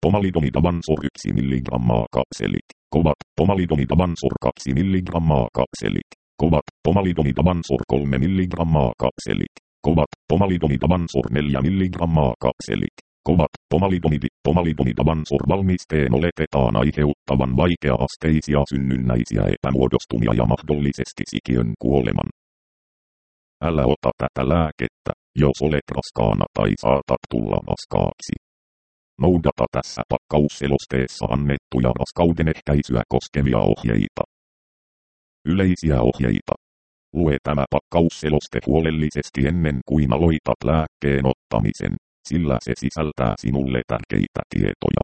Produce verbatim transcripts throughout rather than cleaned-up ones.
pomalidomidavansor yksi milligrammaa kapselit. Kovat pomalidomidavansor kaksi milligrammaa kapselit. Kovat pomalidomidavansor kolme milligrammaa kapselit. Kovat pomalidomidavansor neljä milligrammaa kapselit. Kovat pomalidomidi pomalidomidavansor valmisteen oletetaan aiheuttavan vaikea-asteisia synnynnäisiä epämuodostumia ja mahdollisesti sikiön kuoleman. Älä ota tätä lääkettä, jos olet raskaana tai saatat tulla raskaaksi. Noudata tässä pakkausselosteessa annettuja raskauden ehkäisyä koskevia ohjeita. Yleisiä ohjeita. Lue tämä pakkausseloste huolellisesti ennen kuin aloitat lääkkeen ottamisen, sillä se sisältää sinulle tärkeitä tietoja.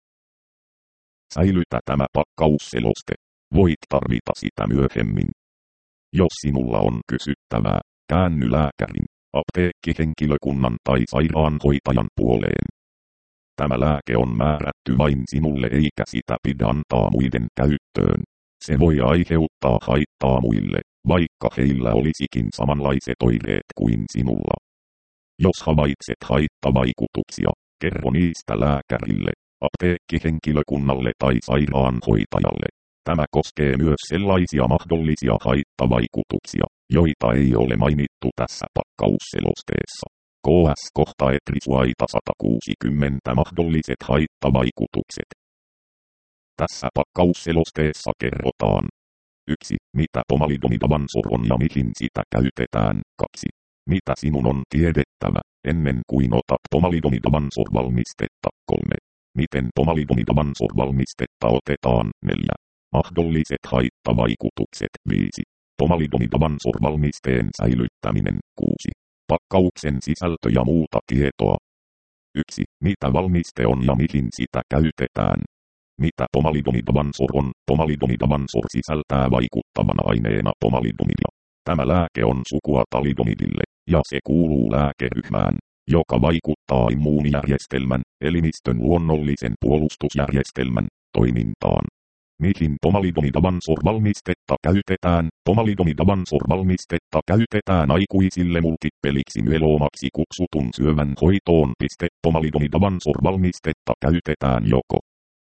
Säilytä tämä pakkausseloste. Voit tarvita sitä myöhemmin. Jos sinulla on kysyttävää, käänny lääkärin, apteekkihenkilökunnan tai sairaanhoitajan puoleen. Tämä lääke on määrätty vain sinulle eikä sitä pidä antaa muiden käyttöön. Se voi aiheuttaa haittaa muille, vaikka heillä olisikin samanlaiset oireet kuin sinulla. Jos havaitset haittavaikutuksia, kerro niistä lääkärille, apteekkihenkilökunnalle tai sairaanhoitajalle. Tämä koskee myös sellaisia mahdollisia haittavaikutuksia, joita ei ole mainittu tässä pakkausselosteessa. K S kohta etrisuaita sata kuusikymmentä mahdolliset haittavaikutukset. Tässä pakkausselosteessa kerrotaan. yksi. Mitä pomalidomidavansor on ja mihin sitä käytetään. kaksi. Mitä sinun on tiedettävä, ennen kuin otat pomalidomidavansor-valmistetta. kolme. Miten pomalidomidavansor-valmistetta otetaan. neljä. Mahdolliset haittavaikutukset. viisi. Pomalidomidavansor-valmisteen säilyttäminen. kuusi. Pakkauksen sisältö ja muuta tietoa. yksi. Mitä valmiste on ja mihin sitä käytetään. Mitä pomalidomidavansor on? Pomalidomidavansor sisältää vaikuttavana aineena pomalidomidia. Tämä lääke on sukua talidomidille, ja se kuuluu lääkeryhmään, joka vaikuttaa immuunijärjestelmän, elimistön luonnollisen puolustusjärjestelmän, toimintaan. Mihin pomalidomidavansor-valmistetta käytetään? Pomalidomidavansor-valmistetta käytetään aikuisille multipeliksi myeloomaksi kutsutun syövän hoitoon. Pomalidomidavansor-valmistetta käytetään joko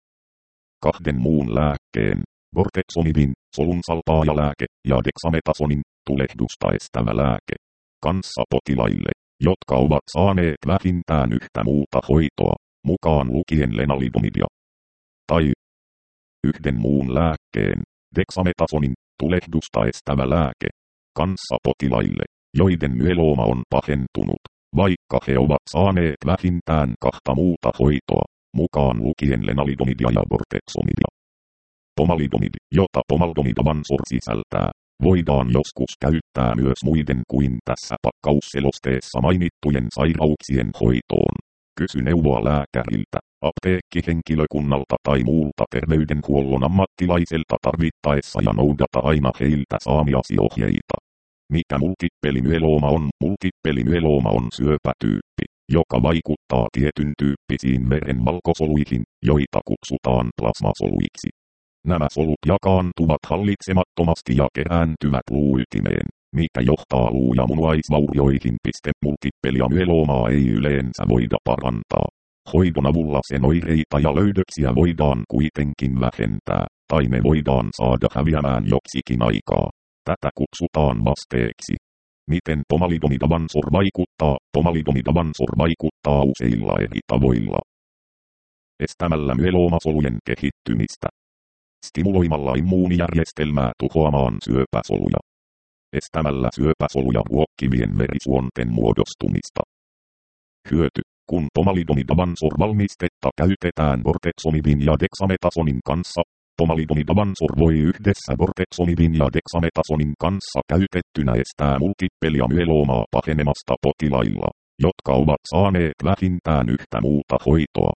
kahden muun lääkkeen, bortezomibin, solunsalpaajalääke ja dexametasonin, tulehdusta estävä lääke, kanssa potilaille, jotka ovat saaneet vähintään yhtä muuta hoitoa, mukaan lukien lenalidomidia. Tai yhden muun lääkkeen, dexametasonin, tulehdusta estävä lääke, kanssa potilaille, joiden myelooma on pahentunut, vaikka he ovat saaneet vähintään kahta muuta hoitoa, mukaan lukien lenalidomidia ja bortezomibia. Pomalidomidi, jota pomalidomidavansor sisältää, voidaan joskus käyttää myös muiden kuin tässä pakkausselosteessa mainittujen sairauksien hoitoon. Kysy neuvoa lääkäriltä, apteekkihenkilökunnalta tai muulta terveydenhuollon ammattilaiselta tarvittaessa ja noudata aina heiltä saamiasi ohjeita. Mikä multippelimyelooma on? Multippelimyelooma on syöpätyyppi, joka vaikuttaa tietyn tyyppisiin veren valkosoluihin, joita kutsutaan plasmasoluiksi. Nämä solut jakaantuvat hallitsemattomasti ja kerääntyvät luuytimeen, mikä johtaa luu- ja munuaisvaurioihin. Multippelimyeloomaa ei yleensä voida parantaa. Hoidon avulla sen oireita ja löydöksiä voidaan kuitenkin vähentää, tai ne voidaan saada häviämään joksikin aikaa. Tätä kutsutaan vasteeksi. Miten pomalidomidavansor vaikuttaa? Pomalidomidavansor vaikuttaa useilla eri tavoilla. Estämällä myeloomasolujen kehittymistä. Stimuloimalla immuunijärjestelmää tuhoamaan syöpäsoluja. Estämällä syöpäsoluja ruokkivien verisuonten muodostumista. Hyöty. Kun pomalidomidavansor-valmistetta käytetään bortezomibin ja dexametasonin kanssa, pomalidomidavansor voi yhdessä bortezomibin ja dexametasonin kanssa käytettynä estää multippelimyeloomaa pahenemasta potilailla, jotka ovat saaneet vähintään yhtä muuta hoitoa.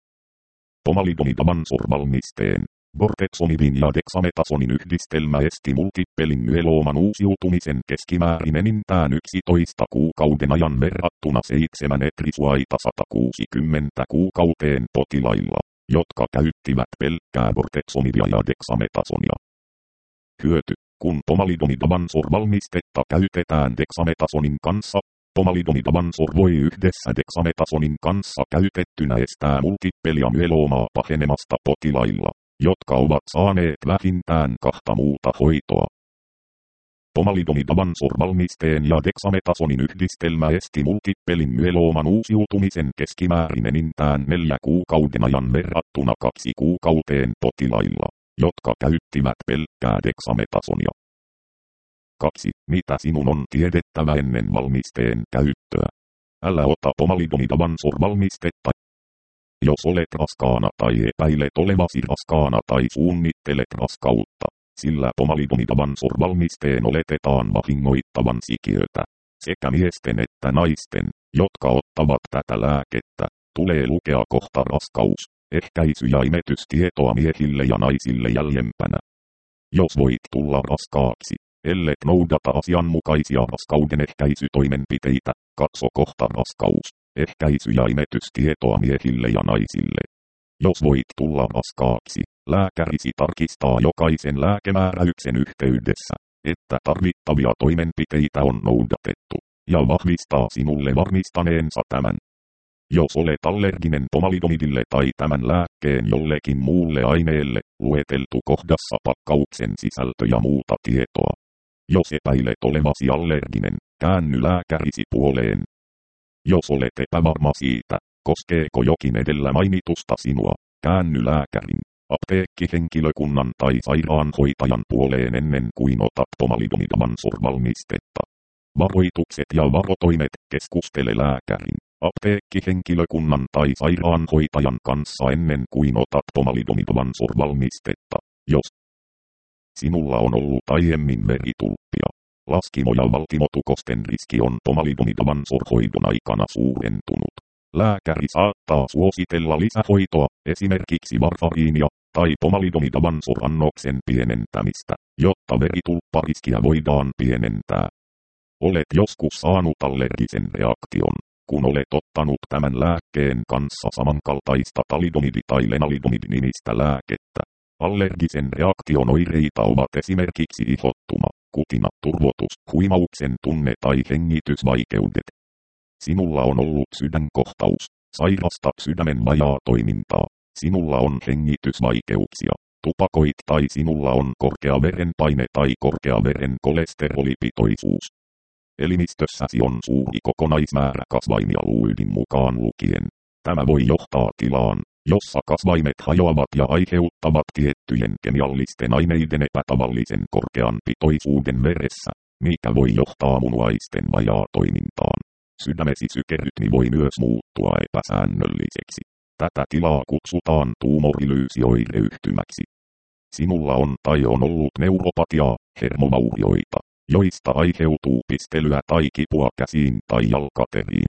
Pomalidomidavansor-valmisteen, bortezomibin ja dexametasonin yhdistelmä esti multippelimyelooman uusiutumisen keskimäärin enintään yksitoista kuukauden ajan verrattuna seitsemän etrisuaita sata kuusikymmentä kuukauteen potilailla, jotka käyttivät pelkkää bortezomibia ja dexametasonia. Hyöty. Kun pomalidomidavansor-valmistetta käytetään dexametasonin kanssa, Pomalidomidavansor voi yhdessä dexametasonin kanssa käytettynä estää multippelia myeloomaa pahenemasta potilailla, jotka ovat saaneet vähintään kahta muuta hoitoa. Pomalidomidavansor-valmisteen ja dexametasonin yhdistelmä esti multippelin myelooman uusiutumisen keskimäärin enintään neljä kuukauden ajan verrattuna kaksi kuukauteen potilailla, jotka käyttivät pelkkää dexametasonia. kaksi. Mitä sinun on tiedettävä ennen valmisteen käyttöä? Älä ota pomalidomidavansor-valmistetta, jos olet raskaana tai epäilet olevasi raskaana tai suunnittelet raskautta, sillä pomalidomidavansor-valmisteen oletetaan vahingoittavan sikiötä. Sekä miesten että naisten, jotka ottavat tätä lääkettä, tulee lukea kohta raskaus, ehkäisy- ja imetystietoa miehille ja naisille jäljempänä. Jos voit tulla raskaaksi, ellet noudata asianmukaisia raskauden ehkäisytoimenpiteitä, katso kohta raskaus, ehkäisy- ja imetystietoa miehille ja naisille. Jos voit tulla raskaaksi, lääkärisi tarkistaa jokaisen lääkemääräyksen yhteydessä, että tarvittavia toimenpiteitä on noudatettu, ja vahvistaa sinulle varmistaneensa tämän. Jos olet allerginen pomalidomidille tai tämän lääkkeen jollekin muulle aineelle, lueteltu kohdassa pakkauksen sisältö ja muuta tietoa. Jos epäilet olevasi allerginen, käänny lääkärisi puoleen. Jos olet epävarma siitä, koskeeko jokin edellä mainitusta sinua, käänny lääkärin, apteekkihenkilökunnan tai sairaanhoitajan puoleen ennen kuin otat pomalidomidavansor-valmistetta. Varoitukset ja varotoimet: keskustele lääkärin, apteekkihenkilökunnan tai sairaanhoitajan kanssa ennen kuin otat pomalidomidavansor-valmistetta, jos sinulla on ollut aiemmin veritulppia. Laskimo- ja valtimotukosten riski on pomalidomidavansor-hoidon aikana suurentunut. Lääkäri saattaa suositella lisähoitoa, esimerkiksi varfariinia tai pomalidomidavansor-annoksen pienentämistä, jotta veritulppariskiä voidaan pienentää. Olet joskus saanut allergisen reaktion, kun olet ottanut tämän lääkkeen kanssa samankaltaista talidomidi- tai lenalidomidi-nimistä lääkettä. Allergisen reaktion oireita ovat esimerkiksi ihottuma, kutina, turvotus, huimauksen tunne tai hengitysvaikeudet. Sinulla on ollut sydänkohtaus, sairastat sydämen vajaatoimintaa, sinulla on hengitysvaikeuksia, tupakoit tai sinulla on korkea verenpaine tai korkea veren kolesterolipitoisuus. Elimistössäsi on suuri kokonaismäärä kasvaimia luidin mukaan lukien. Tämä voi johtaa tilaan, jossa kasvaimet hajoavat ja aiheuttavat tiettyjen kemiallisten aineiden epätavallisen korkean pitoisuuden veressä, mikä voi johtaa munuaisten vajaatoimintaan. Sydämesi sykerytmi voi myös muuttua epäsäännölliseksi. Tätä tilaa kutsutaan tuumorilyysioireyhtymäksi. Sinulla on tai on ollut neuropatiaa, hermovaurioita, joista aiheutuu pistelyä tai kipua käsiin tai jalkateriin.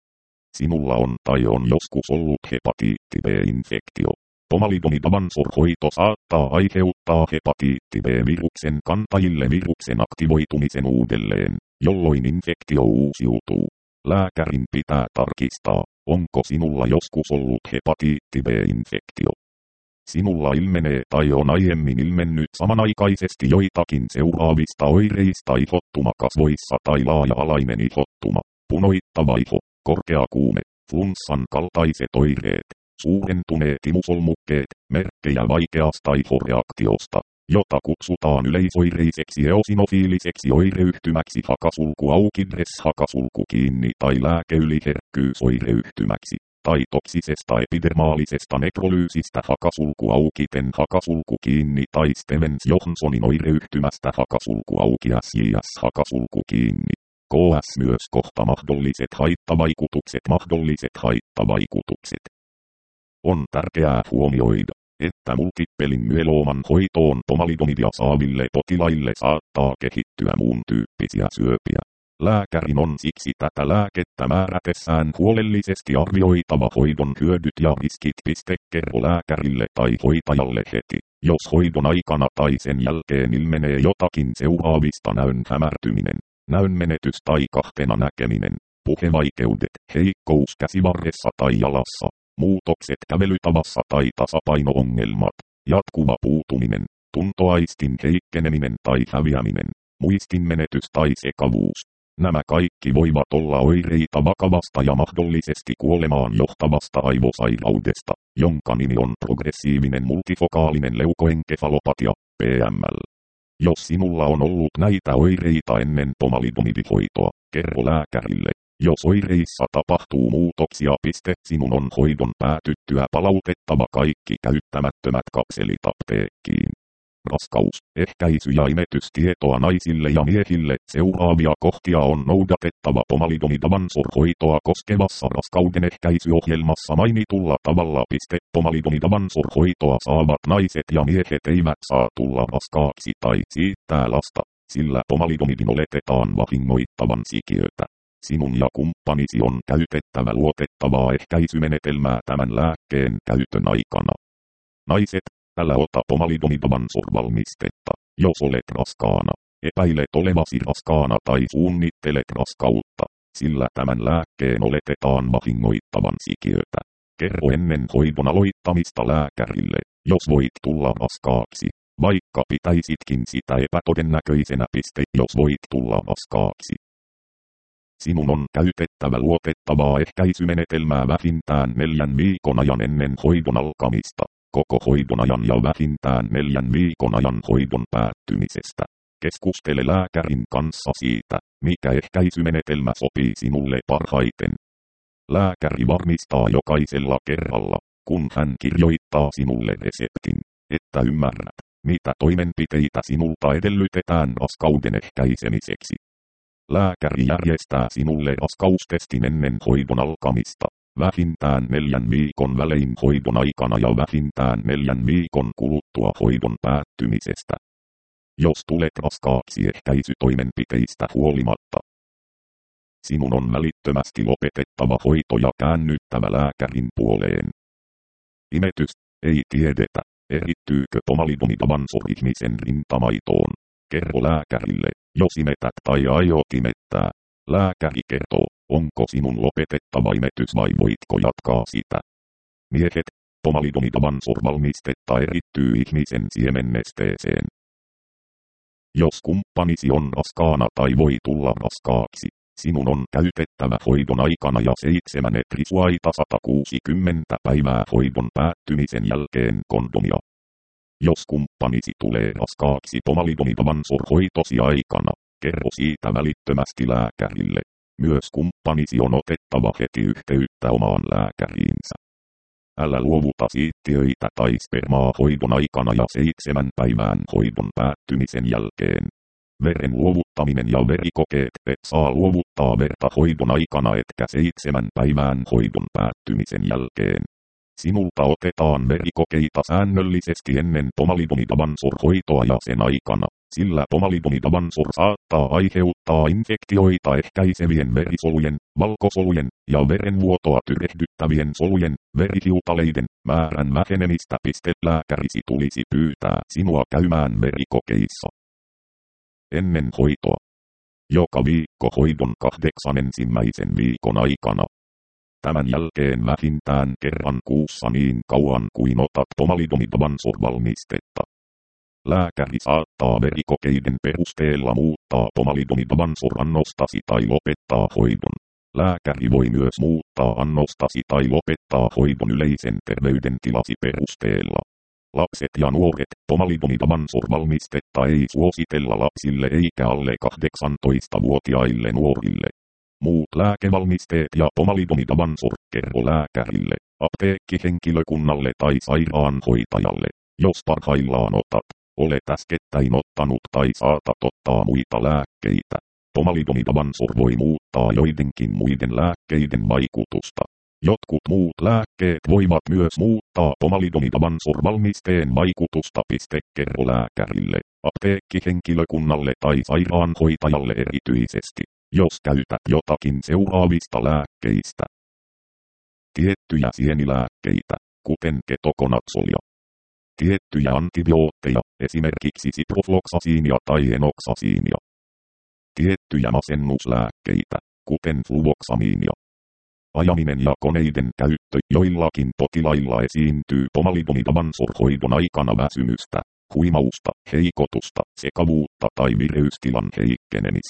Sinulla on tai on joskus ollut hepatiitti B-infektio. Pomalidomidavansor-hoito saattaa aiheuttaa hepatiitti B-viruksen kantajille viruksen aktivoitumisen uudelleen, jolloin infektio uusiutuu. Lääkärin pitää tarkistaa, onko sinulla joskus ollut hepatiitti B-infektio. Sinulla ilmenee tai on aiemmin ilmennyt samanaikaisesti joitakin seuraavista oireista: ihottuma kasvoissa tai laaja-alainen ihottuma, punoittava iho, korkea kuume, flunssan kaltaiset oireet, suurentuneet imusolmukkeet, merkkejä vaikeasta ihoreaktiosta, jota kutsutaan yleisoireiseksi eosinofiiliseksi oireyhtymäksi, hakasulku auki dress hakasulku kiinni tai lääkeyliherkkyysoireyhtymäksi, tai toksisesta epidermaalisesta nekrolyysistä hakasulku auki ten hakasulku kiinni tai Stevens-Johnsonin oireyhtymästä hakasulku auki S J S hakasulku kiinni. K S myös kohta mahdolliset haittavaikutukset mahdolliset haittavaikutukset. On tärkeää huomioida, että multippelin myelooman hoitoon pomalidomidia saaville potilaille saattaa kehittyä muun tyyppisiä syöpiä. Lääkärin on siksi tätä lääkettä määrätessään huolellisesti arvioitava hoidon hyödyt ja riskit. Kerro lääkärille tai hoitajalle heti, jos hoidon aikana tai sen jälkeen ilmenee jotakin seuraavista: näön hämärtyminen, näönmenetys tai kahtena näkeminen, puhevaikeudet, heikkous käsivarressa tai jalassa, muutokset kävelytavassa tai tasapaino-ongelmat, jatkuva puutuminen, tuntoaistin heikkeneminen tai häviäminen, muistinmenetys tai sekavuus, Nämä kaikki voivat olla oireita vakavasta ja mahdollisesti kuolemaan johtavasta aivosairaudesta, jonka nimi on progressiivinen multifokaalinen leukoenkefalopatia, P M L. Jos sinulla on ollut näitä oireita ennen pomalidomidihoitoa, kerro lääkärille. Jos oireissa tapahtuu muutoksia, piste, sinun on hoidon päätyttyä palautettava kaikki käyttämättömät kapselit apteekkiin. Raskaus, ehkäisy ja imetystietoa naisille ja miehille. Seuraavia kohtia on noudatettava pomalidomidavansor-hoitoa koskevassa raskauden ehkäisyohjelmassa mainitulla tavalla. Pomalidomidavansor-hoitoa saavat naiset ja miehet eivät saa tulla raskaaksi tai siittää lasta, sillä pomalidomidin oletetaan vahingoittavan sikiötä. Sinun ja kumppanisi on käytettävä luotettavaa ehkäisymenetelmää tämän lääkkeen käytön aikana. Naiset, älä ota pomalidomidavansor-valmistetta, jos olet raskaana. Epäilet olevasi raskaana tai suunnittelet raskautta, sillä tämän lääkkeen oletetaan vahingoittavan sikiötä. Kerro ennen hoidon aloittamista lääkärille, jos voit tulla raskaaksi, vaikka pitäisitkin sitä epätodennäköisenä. Piste, jos voit tulla raskaaksi. Sinun on käytettävä luotettavaa ehkäisymenetelmää vähintään neljän viikon ajan ennen hoidon alkamista, koko hoidon ajan ja vähintään neljän viikon ajan hoidon päättymisestä. Keskustele lääkärin kanssa siitä, mikä ehkäisymenetelmä sopii sinulle parhaiten. Lääkäri varmistaa jokaisella kerralla, kun hän kirjoittaa sinulle reseptin, että ymmärrät, mitä toimenpiteitä sinulta edellytetään raskauden ehkäisemiseksi. Lääkäri järjestää sinulle raskaustestin ennen hoidon alkamista, vähintään neljän viikon välein hoidon aikana ja vähintään neljän viikon kuluttua hoidon päättymisestä. Jos tulet raskaaksi ehkäisytoimenpiteistä huolimatta, sinun on välittömästi lopetettava hoito ja käännyttävä lääkärin puoleen. Imetys, ei tiedetä, erittyykö pomalidomidavansor ihmisen rintamaitoon. Kerro lääkärille, jos imetät tai aiot imettää. Lääkäri kertoo, onko sinun lopetettava imetys vai voitko jatkaa sitä. Miehet, pomalidomidavansor-valmistetta erittyy ihmisen siemennesteeseen. Jos kumppanisi on raskaana tai voi tulla raskaaksi, sinun on käytettävä hoidon aikana ja seitsemän etrisuaita sata kuusikymmentä päivää hoidon päättymisen jälkeen kondomia. Jos kumppanisi tulee raskaaksi pomalidomidavansor-hoitosi aikana, kerro siitä välittömästi lääkärille. Myös kumppanisi on otettava heti yhteyttä omaan lääkäriinsä. Älä luovuta siittiöitä tai spermaa hoidon aikana ja seitsemän päivään hoidon päättymisen jälkeen. Veren luovuttaminen ja verikokeet. Et saa luovuttaa verta hoidon aikana etkä seitsemän päivään hoidon päättymisen jälkeen. Sinulta otetaan verikokeita säännöllisesti ennen pomalidomidavansor-hoitoa ja sen aikana, sillä pomalidomidavansor saattaa aiheuttaa infektioita ehkäisevien verisolujen, valkosolujen ja verenvuotoa tyrehdyttävien solujen, verihiutaleiden määrän vähenemistä. Lääkärisi tulisi pyytää sinua käymään verikokeissa ennen hoitoa. Joka viikko hoidon kahdeksan ensimmäisen viikon aikana. Tämän jälkeen vähintään kerran kuussa niin kauan kuin otat pomalidomidavansor-valmistetta. Lääkäri saattaa verikokeiden perusteella muuttaa pomalidomidavansor-annostasi tai lopettaa hoidon. Lääkäri voi myös muuttaa annostasi tai lopettaa hoidon yleisen terveydentilasi perusteella. Lapset ja nuoret, pomalidomidavansor-valmistetta ei suositella lapsille eikä alle kahdeksantoistavuotiaille nuorille. Muut lääkevalmisteet ja pomalidomidavansor kerro lääkärille, apteekkihenkilökunnalle tai sairaanhoitajalle, jos parhaillaan otat, olet äskettäin ottanut tai saatat ottaa muita lääkkeitä. Pomalidomidavansor voi muuttaa joidenkin muiden lääkkeiden vaikutusta. Jotkut muut lääkkeet voivat myös muuttaa pomalidomidavansor-valmisteen vaikutusta. Kerro lääkärille, apteekkihenkilökunnalle tai sairaanhoitajalle erityisesti, jos käytät jotakin seuraavista lääkkeistä. Tiettyjä sienilääkkeitä, kuten ketokonazzolia. Tiettyjä antibiootteja, esimerkiksi ciprofloxaciinia tai enoxaciinia. Tiettyjä masennuslääkkeitä, kuten fluvoxamiinia. Ajaminen ja koneiden käyttö. Joillakin potilailla esiintyy pomalidomidavansor-hoidon aikana väsymystä, huimausta, heikotusta, sekavuutta tai vireystilan heikkenemistä.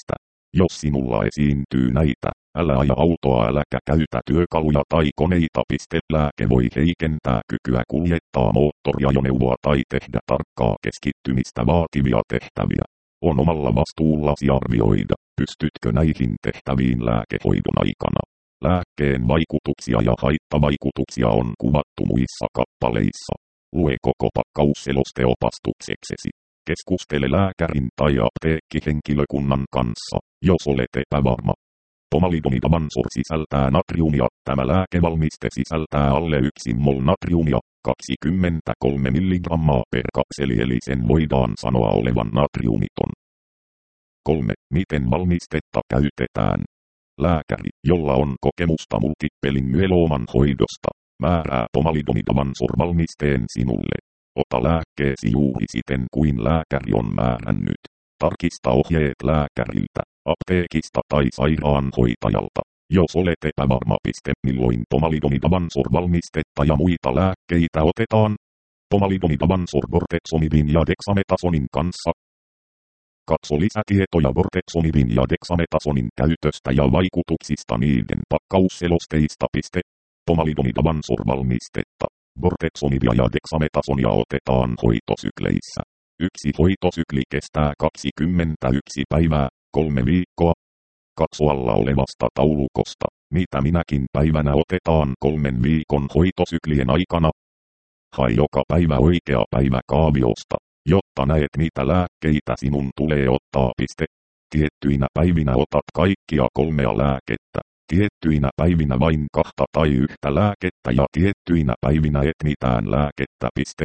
Jos sinulla esiintyy näitä, älä aja autoa äläkä käytä työkaluja tai koneita. Lääke voi heikentää kykyä kuljettaa moottoriajoneuvoa tai tehdä tarkkaa keskittymistä vaativia tehtäviä. On omalla vastuullasi arvioida, pystytkö näihin tehtäviin lääkehoidon aikana. Lääkkeen vaikutuksia ja haittavaikutuksia on kuvattu muissa kappaleissa. Lue koko pakkausseloste opastukseksesi. Keskustele lääkärin tai apteekkihenkilökunnan kanssa, jos olet epävarma. Pomalidomid Avansor sisältää natriumia. Tämä lääkevalmiste sisältää alle yksi mol natriumia, kaksikymmentäkolme milligrammaa per kapseli, eli sen voidaan sanoa olevan natriumiton. kolme. Miten valmistetta käytetään? Lääkäri, jolla on kokemusta multippelin myelooman hoidosta, määrää pomalidomid Avansor valmisteen sinulle. Ota lääkkeesi juuri siten kuin lääkäri on määrännyt. Tarkista ohjeet lääkäriltä, apteekista tai sairaanhoitajalta. Jos olet epävarma, milloin pomalidomid Avansor valmistetta ja muita lääkkeitä otetaan. Pomalidomid Avansor bortezomibin ja dexametasonin kanssa. Katso lisätietoja bortezomibin ja dexametasonin käytöstä ja vaikutuksista niiden pakkausselosteista. Pomalidomid Avansor valmistetta. Bortezomibia ja dexametasonia otetaan hoitosykleissä. Yksi hoitosykli kestää kaksikymmentäyksi päivää, kolme viikkoa. Katso alla olevasta taulukosta, mitä minäkin päivänä otetaan kolmen viikon hoitosyklien aikana. Hae joka päivä oikea päivä kaaviosta, jotta näet mitä lääkkeitä sinun tulee ottaa. Tiettyinä päivinä otat kaikkia kolmea lääkettä. Tiettyinä päivinä vain kahta tai yhtä lääkettä ja tiettyinä päivinä et mitään lääkettä.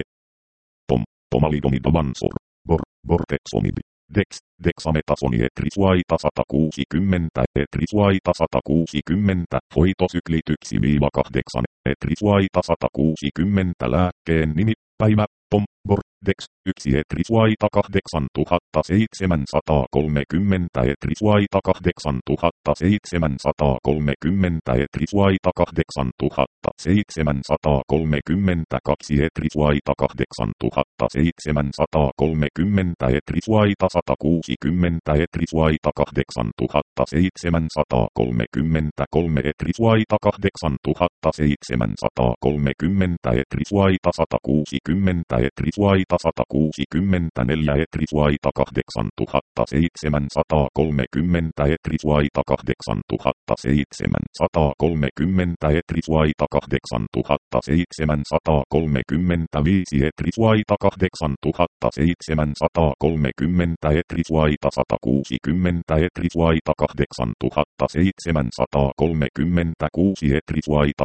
Pom, pomalidomid Avansor, bor, bortezomib, dex, dexametasoni etrisuaita sata kuusikymmentä, etrisuaita sata kuusikymmentä, hoitosyklit yksi kahdeksan, etrisuaita sata kuusikymmentä, lääkkeen nimi, päivä, pom, bor, dex, yksi etrisuaita kahdeksantuhattaseitsemänsataakolmekymmentä, etrisuaita kahdeksantuhattaseitsemänsataakolmekymmentä, etrisuaita kahdeksantuhattaseitsemänsataakolmekymmentäkaksi, etrisuaita kahdeksantuhattaseitsemänsataakolmekymmentä, etrisuaita sata kuusikymmentä, etrisuaita kahdeksantuhattaseitsemänsataakolmekymmentäkolme, etrisuaita kahdeksantuhattaseitsemänsataakolmekymmentä, etrisuaita sata kuusikymmentä, etrisuaita sata kuusikymmentäneljä, etrisuaita kahdeksantuhattaseitsemänsataakolmekymmentä, etrisuaita kahdeksantuhattaseitsemänsataakolmekymmentä, etrisuaita kahdeksantuhattaseitsemänsataakolmekymmentäviisi, etrisuaita kahdeksantuhattaseitsemänsataakolmekymmentä, etrisuaita sata kuusikymmentä, etrisuaita kahdeksantuhattaseitsemänsataakolmekymmentäkuusi, etrisuaita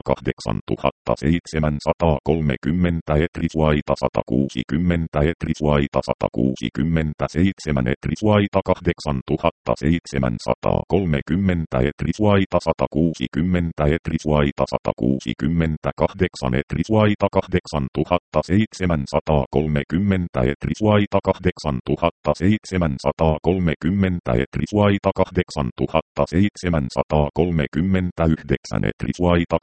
kahdeksantuhattaseitsemänsataakolmekymmentä, etrisuaita sata kuusikymmentä, etrisuaita sata kuusikymmentäseitsemän, etrisuaita kahdeksantuhattaseitsemänsataakolmekymmentä, etrisuaita sata kuusikymmentä, etrisuaita sata kuusikymmentäkahdeksan, etrisuaita kahdeksantuhattaseitsemänsataakolmekymmentä, etrisuaita kahdeksantuhattaseitsemänsataakolmekymmentä, etrisuaita kahdeksantuhattaseitsemänsataakolmekymmentäyhdeksän, etrisuaita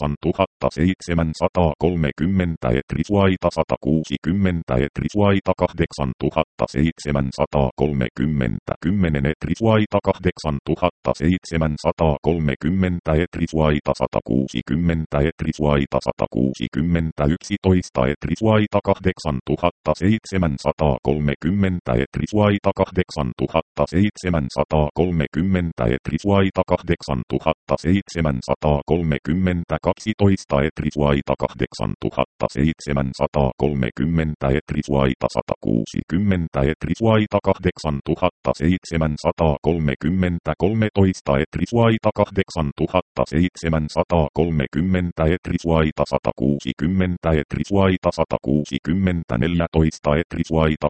kahdeksantuhattaseitsemänsataakolmekymmentä, etrisuaita sata kuusikymmentä, etrisuaita kahdeksantuhattaseitsemänsataakolmekymmentä, kymmenen, etrisuaita kahdeksantuhattaseitsemänsataakolmekymmentä, etrisuaita sata kuusikymmentä, etrisuaita sata kuusikymmentä, yksitoista, etrisuaita kahdeksantuhattaseitsemänsataakolmekymmentä, etrisuaita kahdeksantuhattaseitsemänsataakolmekymmentä, etrisuaita kahdeksantuhattaseitsemänsataakolmekymmentä, kaksitoista, etrisuaita kahdeksantuhattaseitsemänsataakolmekymmentä, etrisuaita sata kuusikymmentä, etrisuaita kahdeksantuhattaseitsemänsataakolmekymmentä, kolmetoista, etrisuaita kahdeksantuhattaseitsemänsataakolmekymmentä, etrisuaita sata kuusikymmentä, etrisuaita sata kuusikymmentä, neljätoista, etrisuaita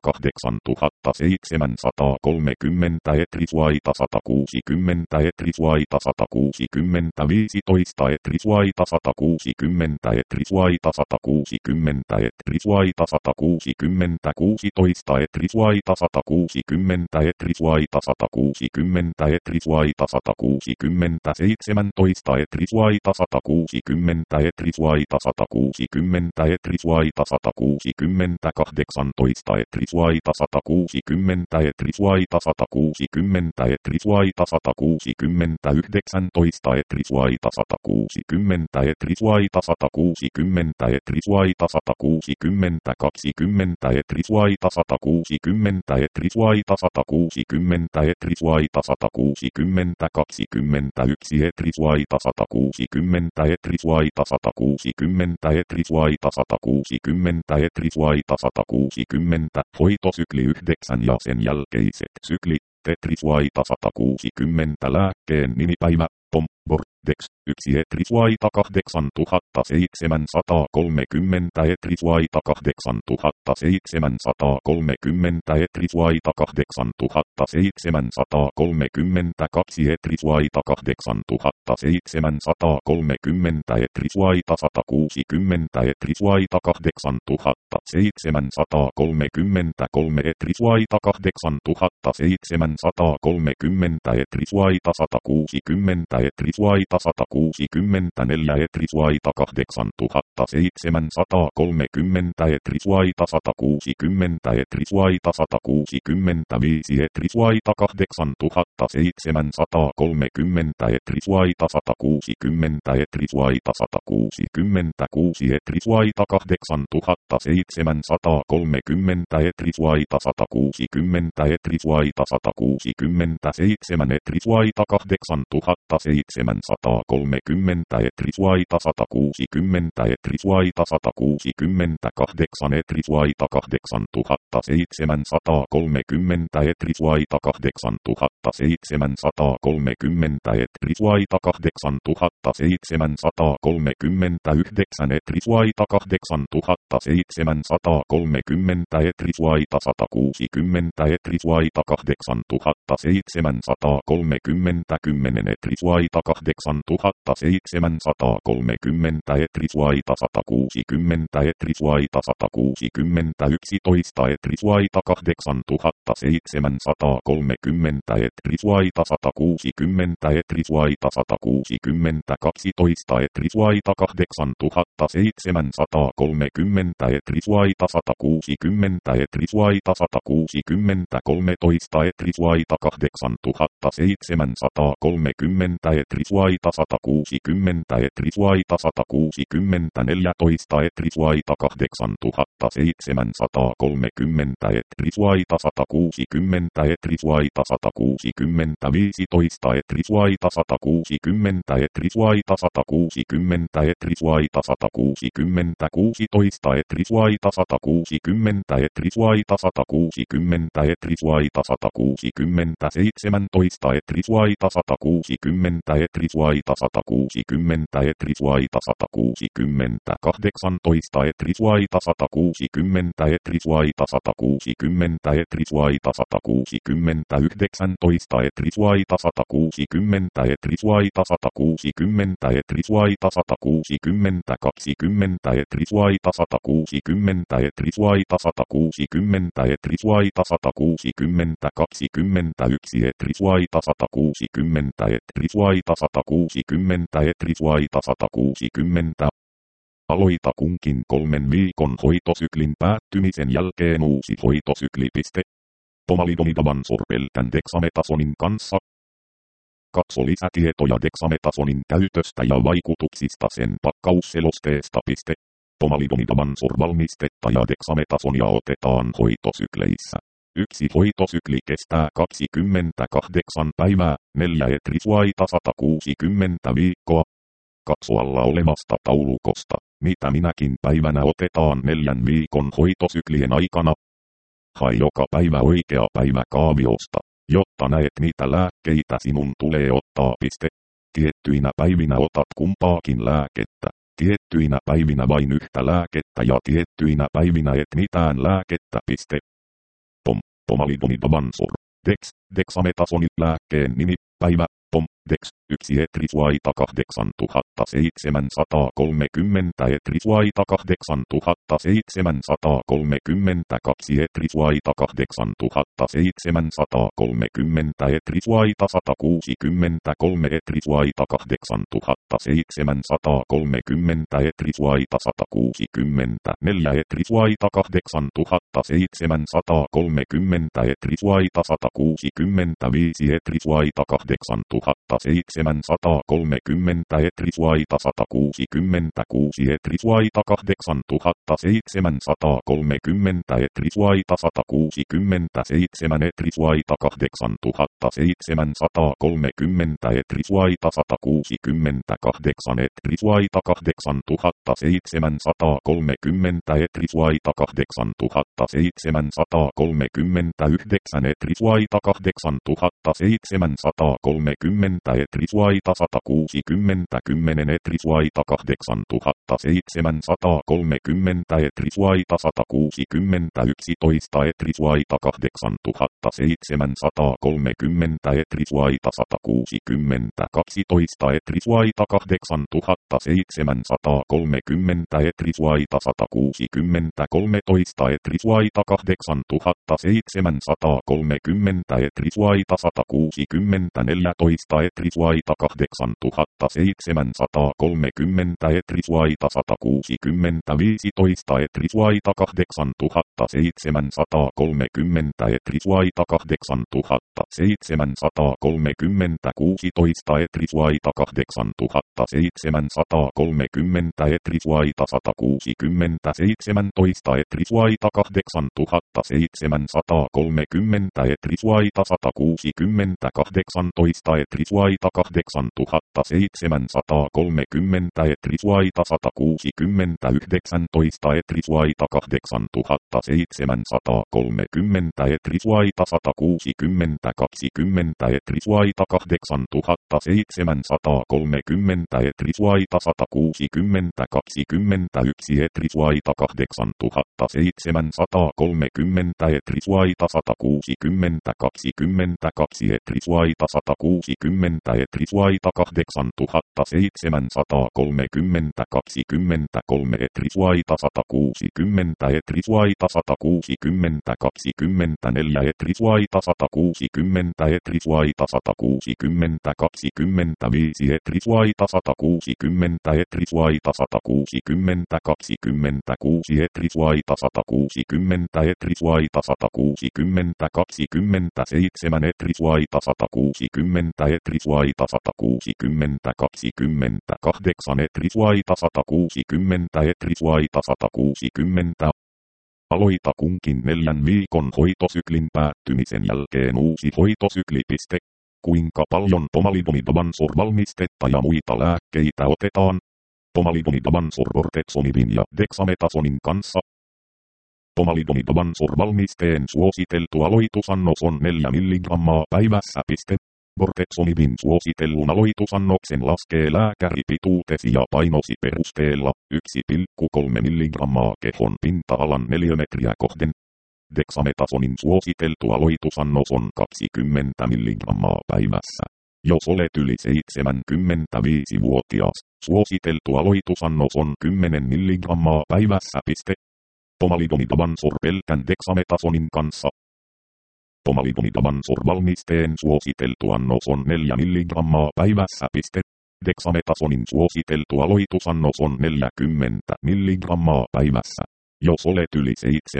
kahdeksantuhattaseitsemänsataakolmekymmentä, etrisuaita sata kuusikymmentä, etrisuaita sata kuusikymmentä, viisitoista, etrisuaita sata kuusikymmentä, etrisuaita sata kuusikymmentä, etrisuaita sata kuusikymmentä, kuusikymmentä kuusitoista etrisvaita sata kuusikymmentä etrisvaita sata kuusikymmentä etrisvaita sata kuusikymmentä seitsemäntoista etrisvaita sata kuusikymmentä etrisvaita sata kuusikymmentä etrisvaita sata kuusikymmentä kahdeksantoista etrisvaita sata kuusikymmentä etrisvaita sata kuusikymmentä etrisvaita sata kuusikymmentä yhdeksäntoista etrisvaita sata kuusikymmentä etrisvaita sata kuusikymmentä etrisvaita sata kuusikymmentä kaksikymmentä etrisvaita sata kuusikymmentä etrisvaita sata kuusikymmentä etrisvaita sata kuusikymmentä kaksikymmentäyksi etrisvaita sata kuusikymmentä etrisvaita sata kuusikymmentä etrisvaita sata kuusikymmentä etrisvaita sata kuusikymmentä hoitosykli yhdeksän ja sen jälkeiset syklit etrisvaita sata kuusikymmentä lääkkeen nimipäivä pom vortex yksi etrisvaita kahdeksantuhatta seitsemänsatakolmekymmentä etrisvaita kahdeksantuhatta seitsemänsataakolmekymmentä etrisvaita kahdeksantuhatta seitsemänsataakolmekymmentäkaksi etrisvaita kahdeksantuhatta seitsemänsataakolmekymmentä etrisvaita sata kuusikymmentä etrisvaita kahdeksantuhatta seitsemänsataakolmekymmentäkolme etrisvaita kahdeksantuhatta seitsemänsataakolmekymmentä etrisvaita sata kuusikymmentä etrisvaita sata kuusikymmentäneljä etrisvaita kahdeksantuhatta seitsemänsataakolmekymmentä etrisvaita sata kuusikymmentä etrisvaita sata kuusikymmentäviisi etrisvaita kahdeksantuhatta seitsemänsataakolmekymmentä etrisvaita sata kuusikymmentä etrisvaita sata kuusikymmentäkuusi etrisvaita kahdeksantuhatta seitsemänsataakolmekymmentä etrisvaita sata kuusikymmentä etrisvaita sata kuusikymmentäseitsemän etrisvaita kahdeksantuhatta seitsemänsataakolmekymmentä etrisvaita sata kuusikymmentä etrisvaita sata kuusikymmentäkahdeksan etrisvaita kahdeksantuhatta seitsemänsataakolmekymmentä etrisvaita kahdeksantuhatta seitsemänsataakolmekymmentä etrisvaita kahdeksantuhatta seitsemänsataakolmekymmentäyhdeksän etrisvaita kahdeksantuhatta seitsemänsataakolmekymmentä etrisvaita sata kuusikymmentä etrisvaita kahdeksantuhatta seitsemänsataakolmekymmentä kymmenen etrisvaita kahdeksantuhatta seitsemänsataakolmekymmentä etrisvaita sata kuusikymmentä etrisvaita sata kuusikymmentä yksitoista etrisvaita kahdeksantuhatta seitsemänsataakolmekymmentä etrisvaita sata kuusikymmentä etrisvaita sata kuusikymmentä kaksitoista etrisvaita kahdeksantuhatta seitsemänsataakolmekymmentä etrisvaita sata kuusikymmentä etrisvaita sata kuusikymmentä kolmetoista etrisvaita kahdeksantuhatta seitsemänsataakolmekymmentä etrisvaita sata kuusikymmentä etrisvaita sata kuusikymmentä neljätoista etrisvaita kahdeksantuhatta seitsemänsataakolmekymmentä etrisvaita sata kuusikymmentä etrisvaita sata kuusikymmentä viisitoista etrisvaita sata kuusikymmentä etrisvaita sata kuusikymmentä etrisvaita sata kuusikymmentä kuusitoista etrisvaita sata kuusikymmentä etrisvaita sata kuusikymmentä etrisvaita sata kuusikymmentä seitsemäntoista etrisvaita sata kuusikymmentä etrisvaita sata kuusikymmentä etrisvaita sata kuusikymmentä kahdeksantoista etrisvaita sata kuusikymmentä etrisvaita sata kuusikymmentä etrisvaita sata kuusikymmentä yhdeksäntoista etrisvaita sata kuusikymmentä etrisvaita sata kuusikymmentä etrisvaita sata kuusikymmentä kaksikymmentä etrisvaita sata kuusikymmentä etrisvaita sata kuusikymmentä etrisvaita sata kuusikymmentä kaksikymmentäyksi etrisvaita sata kuusikymmentä etrisvaita sata kuusikymmentä etrisvaita sata kuusikymmentä. Aloita kunkin kolmen viikon hoitosyklin päättymisen jälkeen uusi hoitosykli. Pomalidomidaban sorpeltän dexametasonin kanssa. Katso lisätietoja dexametasonin käytöstä ja vaikutuksista sen pakkausselosteesta. Pomalidomidaban sorvalmistetta ja dexametasonia otetaan hoitosykleissä. Yksi hoitosykli kestää kaksikymmentäkahdeksan päivää, neljä etrisvaita sata kuusikymmentä viikkoa. Katso alla olevasta taulukosta, mitä minäkin päivänä otetaan neljän viikon hoitosyklien aikana. Hae joka päivä oikea päivä kaaviosta, jotta näet mitä lääkkeitä sinun tulee ottaa. Piste. Tiettyinä päivinä otat kumpaakin lääkettä, tiettyinä päivinä vain yhtä lääkettä ja tiettyinä päivinä et mitään lääkettä. Piste. Pom, pomalidomidaban sor, dex, dexametasoni lääkkeen nimi, päivä, pom, Dex, yksi Etriswaita kahdeksantuhattaseitsemänsataakolmekymmentä Etriswaita kahdeksantuhattaseitsemänsataakolmekymmentäkaksi Etriswaita kahdeksantuhattaseitsemänsataakolmekymmentä Etriswaita satakuusikymmentäkolme Etriswaita kahdeksantuhattaseitsemänsataakolmekymmentä Etriswaita satakuusikymmentäneljä Etriswaita kahdeksantuhattaseitsemänsataakolmekymmentä Etriswaita satakuusikymmentäviisi Etriswaita kahdeksantuhattaseitsemänsataakolmekymmentä Etriswaita satakuusikymmentäkuusi Etriswaita kahdeksantuhattaseitsemänsataakolmekymmentä Etriswaita satakuusikymmentäseitsemän Etriswaita kahdeksantuhattaseitsemänsataakolmekymmentä Etriswaita satakuusikymmentäkahdeksan Etriswaita kahdeksantuhattaseitsemänsataakolmekymmentä Etriswaita kahdeksantuhattaseitsemänsataakolmekymmentäyhdeksän Etriswaita kahdeksantuhattaseitsemänsataakolmekymmentä Etriswaita satakuusikymmentä kymmenen Etriswaita kahdeksantuhattaseitsemänsataakolmekymmentä Etriswaita satakuusikymmentä yksitoista Etriswaita kahdeksantuhattaseitsemänsataakolmekymmentä Etriswaita satakuusikymmentä kaksitoista Etriswaita kahdeksantuhattaseitsemänsataakolmekymmentä Etriswaita satakuusikymmentä kolmetoista Etriswaita kahdeksantuhattaseitsemänsataakolmekymmentä Etriswaita satakuusikymmentä neljätoista Etriswaita kahdeksantuhattaseitsemänsataakolmekymmentä Etriswaita satakuusikymmentä viisitoista Etriswaita kahdeksantuhattaseitsemänsataakolmekymmentä Etriswaita kahdeksantuhattaseitsemänsataakolmekymmentä kuusitoista Etriswaita kahdeksantuhattaseitsemänsataakolmekymmentä Etriswaita satakuusikymmentä seitsemäntoista Etriswaita kahdeksantuhattaseitsemänsataakolmekymmentä Etriswaita satakuusikymmentä kahdeksantoista Etriswaita kahdeksantuhattaseitsemänsataakolmekymmentä Etriswaita satakuusikymmentä yhdeksäntoista Etriswaita kahdeksantuhattaseitsemänsataakolmekymmentä Etriswaita satakuusikymmentä kaksikymmentä Etriswaita kahdeksantuhattaseitsemänsataakolmekymmentä Etriswaita satakuusikymmentä kaksikymmentäyksi Etriswaita kahdeksantuhattaseitsemänsataakolmekymmentä Etriswaita satakuusikymmentä kaksikymmentäkaksi Etriswaita satakuusikymmentä Etriswaita kahdeksantuhattaseitsemänsataakolmekymmentä kaksikymmentäkolme Etriswaita satakuusikymmentä Etriswaita satakuusikymmentä kaksikymmentäneljä Etriswaita satakuusikymmentä Etriswaita satakuusikymmentä kaksikymmentäviisi Etriswaita satakuusikymmentä Etriswaita satakuusikymmentä kaksikymmentäkuusi Etriswaita satakuusikymmentä Etriswaita satakuusikymmentä kaksikymmentäseitsemän Etriswaita satakuusikymmentä Etriswaita satakuusikymmentä kaksikymmentäkahdeksan Etriswaita satakuusikymmentä Etriswaita satakuusikymmentä Aloita kunkin neljän viikon hoitosyklin päättymisen jälkeen uusi hoitosykli. Piste. Kuinka paljon pomalidomidabansor valmistetta ja muita lääkkeitä otetaan? Pomalidomidabansor bortezomibin ja dexametasonin kanssa. Pomalidomidabansor valmisteen suositeltu aloitusannos on neljä milligrammaa päivässä. Piste. Bortezomibin suositellun aloitusannoksen laskee lääkäri pituutesi ja painosi perusteella yksi pilkku kolme milligrammaa kehon pinta-alan neliömetriä kohden. Dexametasonin suositeltu aloitusannos on kaksikymmentä milligrammaa päivässä. Jos olet yli seitsemänkymmentäviisivuotias, suositeltu aloitusannos on kymmenen milligrammaa päivässä. Piste. Pomalidomidabansor pelkän dexametasonin kanssa. Pomalidomidabansor valmisteen suositeltu annos on neljä milligrammaa päivässä. Piste. Dexametasonin suositeltu aloitusannos on neljäkymmentä milligrammaa päivässä. Jos olet yli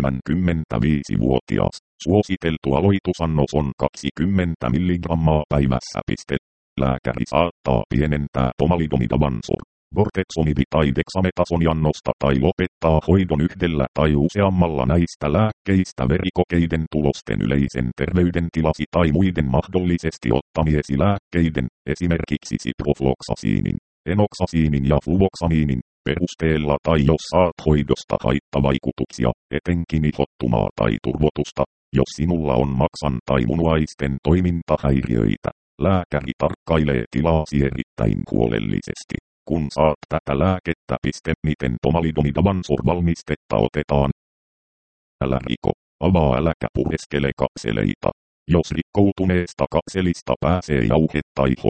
seitsemänkymmentäviisivuotias, suositeltu aloitusannos on kaksikymmentä milligrammaa päivässä. Piste. Lääkäri saattaa pienentää pomalidomidabansor, bortezomib tai dexametason-annosta tai lopettaa hoidon yhdellä tai useammalla näistä lääkkeistä verikokeiden tulosten yleisen terveydentilasi tai muiden mahdollisesti ottamiesi lääkkeiden, esimerkiksi ciprofloxacinin, enoxacinin ja fluvoxamiinin, perusteella tai jos saat hoidosta haittavaikutuksia, etenkin ihottumaa tai turvotusta, jos sinulla on maksan tai munuaisten toimintahäiriöitä. Lääkäri tarkkailee tilaasi erittäin huolellisesti, kun saat tätä lääkettä. Piste. Miten pomalidomidabansor valmistetta otetaan? Älä riko, avaa äläkä pureskele kakseleita. Jos rikkoutuneesta kakselista pääsee jauhetta iholle,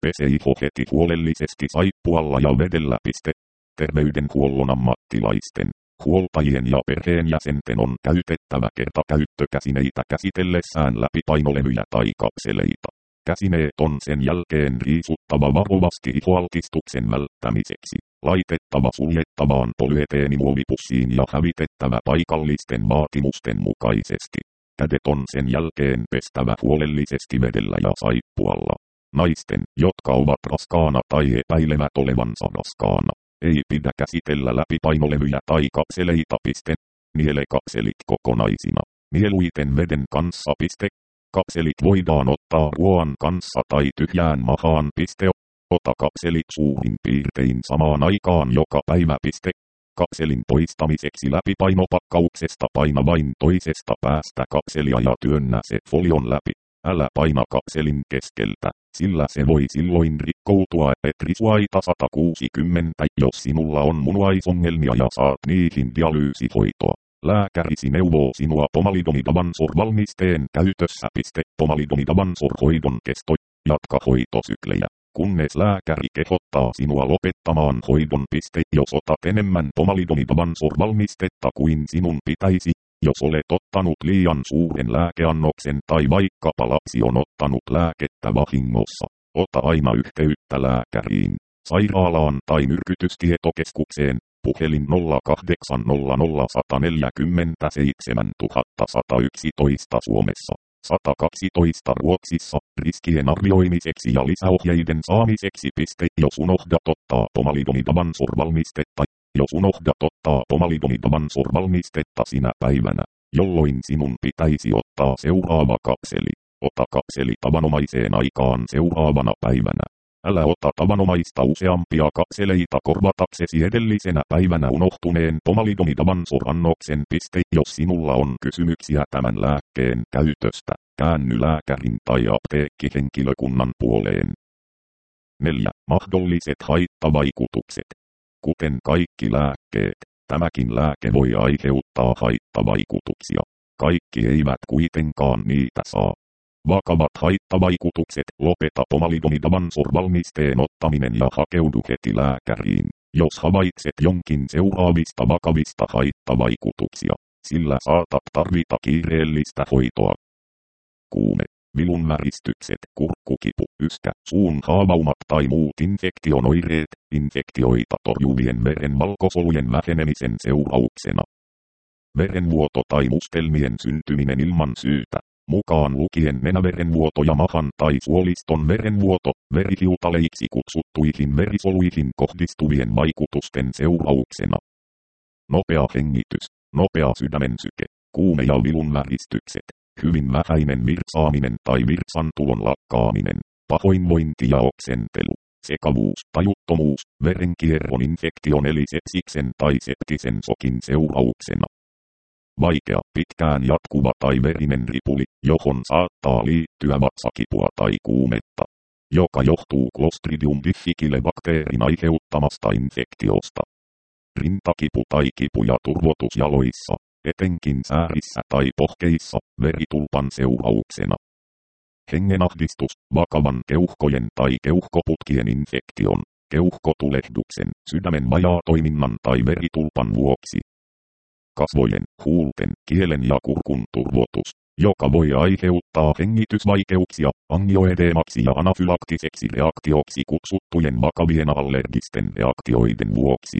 Pese iho heti huolellisesti saippualla ja vedellä. Piste. Terveydenhuollon ammattilaisten, huoltajien ja perheenjäsenten on käytettävä kertakäyttökäsineitä käsitellessään läpipainolevyjä tai kapseleita. Käsineet on sen jälkeen riisuttava varovasti ihoaltistuksen välttämiseksi, laitettava suljettavaan polyeteenimuovipussiin ja hävitettävä paikallisten vaatimusten mukaisesti. Kädet on sen jälkeen pestävä huolellisesti vedellä ja saippualla. Naisten, jotka ovat raskaana tai epäilevät olevansa raskaana, ei pidä käsitellä läpipainolevyjä tai kapseleita. Piste. Niele kapselit kokonaisina, mieluiten veden kanssa. Piste. Kapselit voidaan ottaa ruoan kanssa tai tyhjään mahaan. Piste. Ota kapselit suurin piirtein samaan aikaan joka päivä. Piste. Kapselin poistamiseksi läpipainopakkauksesta paina vain toisesta päästä kapselia ja työnnä se folion läpi. Älä paina kapselin keskeltä, sillä se voi silloin rikkoutua. Et risuaita sata kuusikymmentä, jos sinulla on munuaisongelmia ja saat niihin dialyysihoitoa. Lääkärisi neuvoo sinua pomalidomidavansor-valmisteen käytössä. Piste. Pomalidomidavansor-hoidon kesto. Jatka hoitosyklejä, kunnes lääkäri kehottaa sinua lopettamaan hoidon. Piste. Jos otat enemmän pomalidomidavansor-valmistetta kuin sinun pitäisi, jos olet ottanut liian suuren lääkeannoksen tai vaikkapa lapsi on ottanut lääkettä vahingossa, ota aina yhteyttä lääkäriin, sairaalaan tai myrkytystietokeskukseen. Puhelin nolla kahdeksan nolla nolla yksi neljä seitsemän yksi yksi yksi Suomessa, sata kaksitoista Ruotsissa, riskien arvioimiseksi ja lisäohjeiden saamiseksi. Piste. Jos unohdat ottaa pomalidomidavansor-valmistetta, jos unohdat ottaa pomalidomidavansor-valmistetta sinä päivänä, jolloin sinun pitäisi ottaa seuraava kapseli, ota kapseli tavanomaiseen aikaan seuraavana päivänä. Älä ota tavanomaista useampia kapseleita korvataksesi edellisenä päivänä unohtuneen pomalidomidavansor-annoksen. Piste. Jos sinulla on kysymyksiä tämän lääkkeen käytöstä, käänny lääkärin tai apteekkihenkilökunnan puoleen. neljä. Mahdolliset haittavaikutukset. Kuten kaikki lääkkeet, tämäkin lääke voi aiheuttaa haittavaikutuksia. Kaikki eivät kuitenkaan niitä saa. Vakavat haittavaikutukset. Lopeta pomalidomidavansor-valmisteen ottaminen ja hakeudu heti lääkäriin, jos havaitset jonkin seuraavista vakavista haittavaikutuksia, sillä saatat tarvita kiireellistä hoitoa. Kuume, vilunväristykset, kurkkukipu, yskä, suun haavaumat tai muut infektionoireet, infektioita torjuvien verenvalkosolujen vähenemisen seurauksena. Verenvuoto tai mustelmien syntyminen ilman syytä, mukaan lukien nenäverenvuoto ja mahan tai suoliston verenvuoto, verihiutaleiksi kutsuttuihin verisoluihin kohdistuvien vaikutusten seurauksena. Nopea hengitys, nopea sydämensyke, kuume ja vilunväristykset, hyvin vähäinen virtsaaminen tai virtsantulon lakkaaminen, pahoinvointi ja oksentelu, sekavuus, tajuttomuus, verenkierron infektion eli sepsiksen tai septisen sokin seurauksena. Vaikea, pitkään jatkuva tai verinen ripuli, johon saattaa liittyä vatsakipua tai kuumetta, joka johtuu Clostridium difficile bakteerin aiheuttamasta infektiosta. Rintakipu tai kipu ja turvotus jaloissa, etenkin säärissä tai pohkeissa, veritulpan seurauksena. Hengenahdistus, vakavan keuhkojen tai keuhkoputkien infektion, keuhkotulehduksen, sydämen vajaatoiminnan tai veritulpan vuoksi. Kasvojen, huulten, kielen ja kurkun turvotus, joka voi aiheuttaa hengitysvaikeuksia, angioedeemaksi ja anafylaktiseksi reaktioksi kutsuttujen vakavien allergisten reaktioiden vuoksi.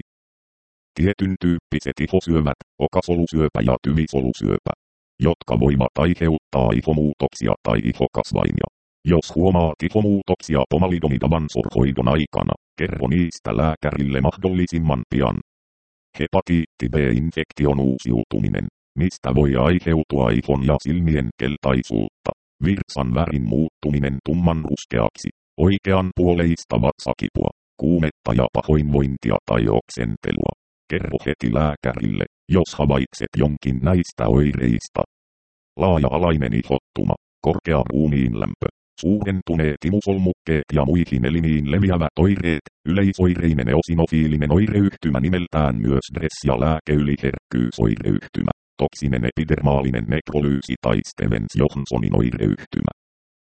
Tietyn tyyppiset ihosyövät, okasolusyöpä ja tyvisolusyöpä, jotka voivat aiheuttaa ihomuutoksia tai ihokasvaimia. Jos huomaat ihomuutoksia pomalidomidavansor-hoidon aikana, kerro niistä lääkärille mahdollisimman pian. Hepatiitti B-infektion uusiutuminen, mistä voi aiheutua ihon ja silmien keltaisuutta, virtsan värin muuttuminen tummanruskeaksi, oikeanpuoleista vatsakipua, kuumetta ja pahoinvointia tai oksentelua. Kerro heti lääkärille, jos havaitset jonkin näistä oireista. Laaja-alainen ihottuma, korkea ruumiinlämpö, suurentuneet imusolmukkeet ja muihin elimiin leviävät oireet, yleisoireinen eosinofiilinen oireyhtymä nimeltään myös stress- ja lääkeyliherkkyysoireyhtymä, toksinen epidermaalinen nekrolyysi tai Stevens-Johnsonin oireyhtymä.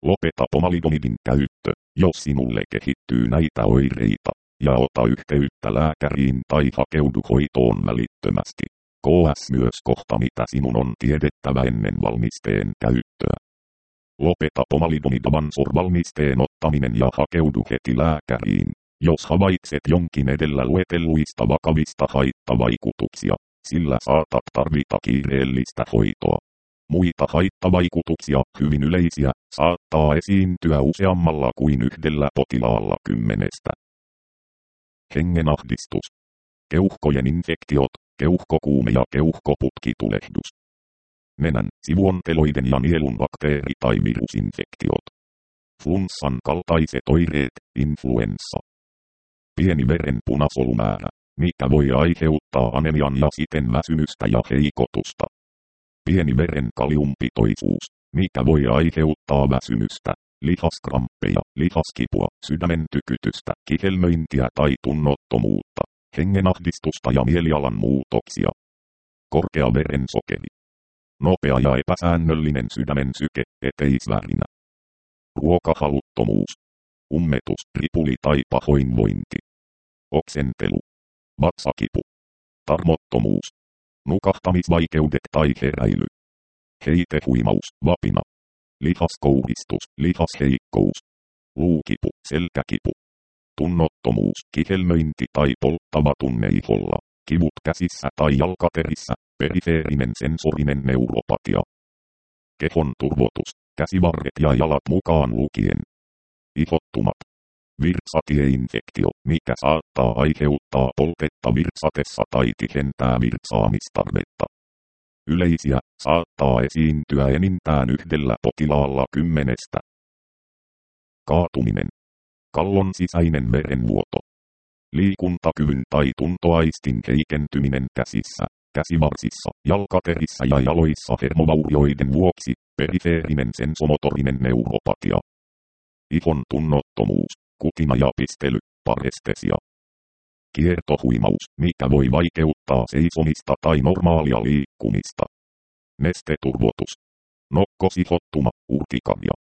Lopeta pomalidomidin käyttö, jos sinulle kehittyy näitä oireita, ja ota yhteyttä lääkäriin tai hakeudu hoitoon välittömästi. Ks myös kohta mitä sinun on tiedettävä ennen valmisteen käyttöä. Lopeta pomalidomidavansorvalmisteen ottaminen ja hakeudu heti lääkäriin, jos havaitset jonkin edellä luetelluista vakavista haittavaikutuksia, sillä saatat tarvita kiireellistä hoitoa. Muita haittavaikutuksia, hyvin yleisiä, saattaa esiintyä useammalla kuin yhdellä potilaalla kymmenestä. Hengenahdistus. Keuhkojen infektiot, keuhkokuume ja keuhkoputkitulehdus. Nenän, sivuonteloiden ja nielun bakteeri- tai virusinfektiot. Flunssan kaltaiset oireet, influenssa. Pieni veren punasolumäärä, mikä voi aiheuttaa anemian ja siten väsymystä ja heikotusta. Pieni veren kaliumpitoisuus, mikä voi aiheuttaa väsymystä, lihaskramppeja, lihaskipua, sydämen tykytystä, kihelmöintiä tai tunnottomuutta, hengenahdistusta ja mielialan muutoksia. Korkea verensokeri. Nopea ja epäsäännöllinen sydämen syke, eteisvärinä. Ruokahaluttomuus. Ummetus, ripuli tai pahoinvointi. Oksentelu. Vatsakipu. Tarmottomuus. Nukahtamisvaikeudet tai heräily. Heitehuimaus, vapina. Lihaskouhistus, lihasheikkous. Luukipu, selkäkipu. Tunnottomuus, kihelmöinti tai polttava tunne iholla. Kivut käsissä tai jalkaterissä, perifeerinen sensorinen neuropatia. Kehon turvotus, käsivarret ja jalat mukaan lukien. Ihottumat. Virtsatieinfektio, mikä saattaa aiheuttaa poltetta virtsatessa tai tihentää virtsaamistarvetta. Yleisiä, saattaa esiintyä enintään yhdellä potilaalla kymmenestä. Kaatuminen. Kallon sisäinen verenvuoto. Liikuntakyvyn tai tuntoaistin heikentyminen käsissä, käsivarsissa, jalkaterissä ja jaloissa hermovaurioiden vuoksi, perifeerinen sensomotorinen neuropatia. Ihon tunnottomuus, kutina ja pistely, parestesia. Kiertohuimaus, mikä voi vaikeuttaa seisomista tai normaalia liikkumista. Nesteturvotus. Nokkosihottuma, urtikaria.